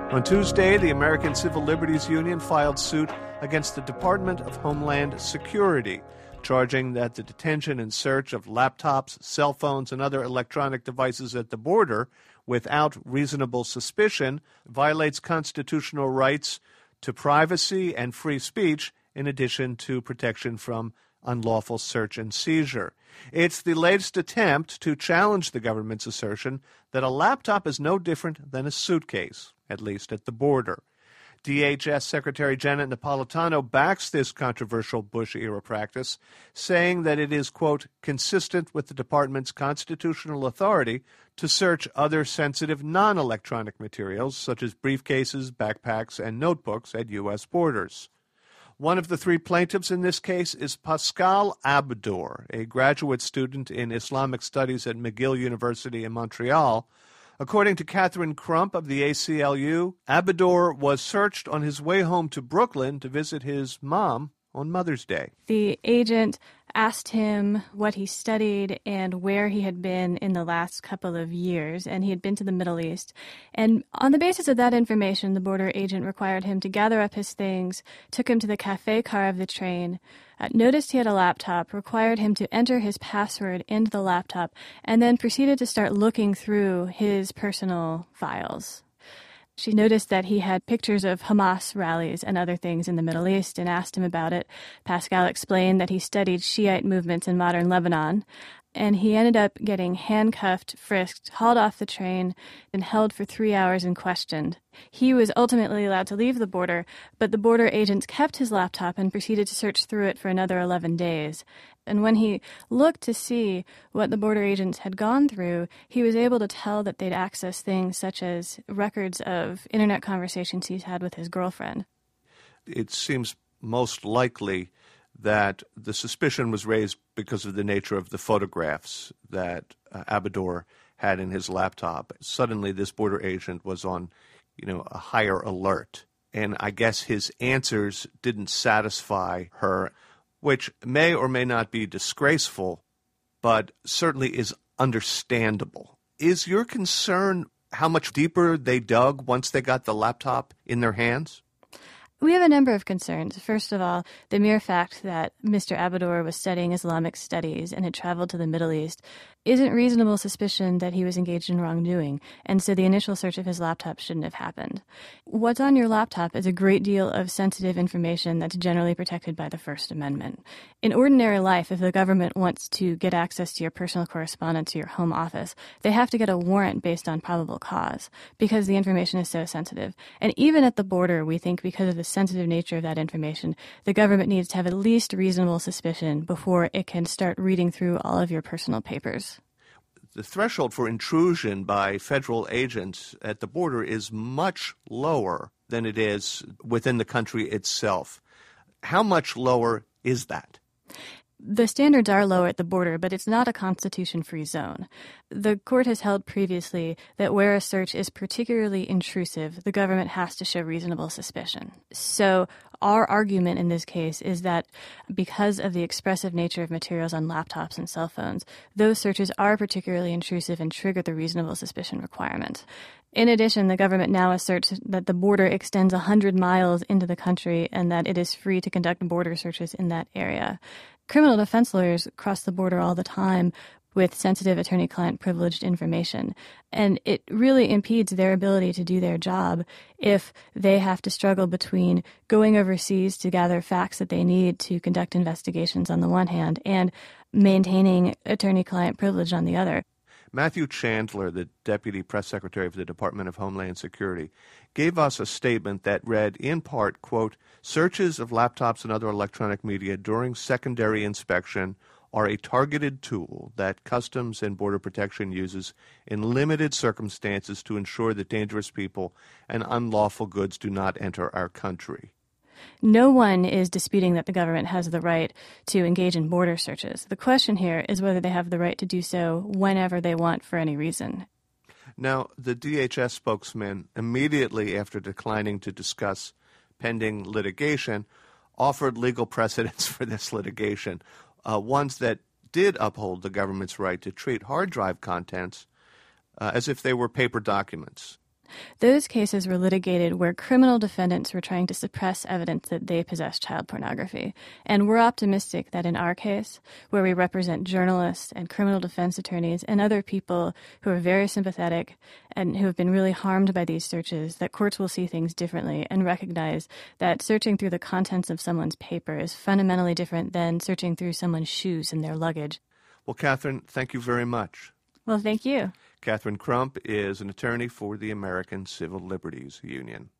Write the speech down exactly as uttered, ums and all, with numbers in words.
On Tuesday, the American Civil Liberties Union filed suit against the Department of Homeland Security, charging that the detention and search of laptops, cell phones, and other electronic devices at the border without reasonable suspicion violates constitutional rights to privacy and free speech, in addition to protection from unlawful search and seizure. It's the latest attempt to challenge the government's assertion that a laptop is no different than a suitcase, at least at the border. D H S Secretary Janet Napolitano backs this controversial Bush-era practice, saying that it is, quote, consistent with the department's constitutional authority to search other sensitive non-electronic materials, such as briefcases, backpacks, and notebooks at U S borders. One of the three plaintiffs in this case is Pascal Abdour, a graduate student in Islamic Studies at McGill University in Montreal. According to Catherine Crump of the A C L U, Abdour was searched on his way home to Brooklyn to visit his mom on Mother's Day. The agent asked him what he studied and where he had been in the last couple of years, and he had been to the Middle East. And on the basis of that information, the border agent required him to gather up his things, took him to the cafe car of the train, uh, noticed he had a laptop, required him to enter his password into the laptop, and then proceeded to start looking through his personal files. She noticed that he had pictures of Hamas rallies and other things in the Middle East and asked him about it. Pascal explained that he studied Shiite movements in modern Lebanon, and he ended up getting handcuffed, frisked, hauled off the train, and held for three hours and questioned. He was ultimately allowed to leave the border, but the border agents kept his laptop and proceeded to search through it for another eleven days. And when he looked to see what the border agents had gone through, he was able to tell that they'd accessed things such as records of internet conversations he's had with his girlfriend. It seems most likely that the suspicion was raised because of the nature of the photographs that uh, Abdour had in his laptop. Suddenly, this border agent was on, you know, a higher alert. And I guess his answers didn't satisfy her, which may or may not be disgraceful, but certainly is understandable. Is your concern how much deeper they dug once they got the laptop in their hands? We have a number of concerns. First of all, the mere fact that Mister Abdour was studying Islamic studies and had traveled to the Middle East isn't reasonable suspicion that he was engaged in wrongdoing, and so the initial search of his laptop shouldn't have happened. What's on your laptop is a great deal of sensitive information that's generally protected by the First Amendment. In ordinary life, if the government wants to get access to your personal correspondence or your home office, they have to get a warrant based on probable cause because the information is so sensitive. And even at the border, we think because of the sensitive nature of that information, the government needs to have at least reasonable suspicion before it can start reading through all of your personal papers. The threshold for intrusion by federal agents at the border is much lower than it is within the country itself. How much lower is that? The standards are lower at the border, but it's not a constitution-free zone. The court has held previously that where a search is particularly intrusive, the government has to show reasonable suspicion. So our argument in this case is that because of the expressive nature of materials on laptops and cell phones, those searches are particularly intrusive and trigger the reasonable suspicion requirement. In addition, the government now asserts that the border extends one hundred miles into the country and that it is free to conduct border searches in that area. Criminal defense lawyers cross the border all the time with sensitive attorney-client privileged information, and it really impedes their ability to do their job if they have to struggle between going overseas to gather facts that they need to conduct investigations on the one hand and maintaining attorney-client privilege on the other. Matthew Chandler, the Deputy Press Secretary of the Department of Homeland Security, gave us a statement that read, in part, quote, searches of laptops and other electronic media during secondary inspection are a targeted tool that Customs and Border Protection uses in limited circumstances to ensure that dangerous people and unlawful goods do not enter our country. No one is disputing that the government has the right to engage in border searches. The question here is whether they have the right to do so whenever they want for any reason. Now, the D H S spokesman, immediately after declining to discuss pending litigation, offered legal precedents for this litigation, uh, ones that did uphold the government's right to treat hard drive contents uh, as if they were paper documents. Those cases were litigated where criminal defendants were trying to suppress evidence that they possessed child pornography. And we're optimistic that in our case, where we represent journalists and criminal defense attorneys and other people who are very sympathetic and who have been really harmed by these searches, that courts will see things differently and recognize that searching through the contents of someone's paper is fundamentally different than searching through someone's shoes and their luggage. Well, Catherine, thank you very much. Well, thank you. Catherine Crump is an attorney for the American Civil Liberties Union.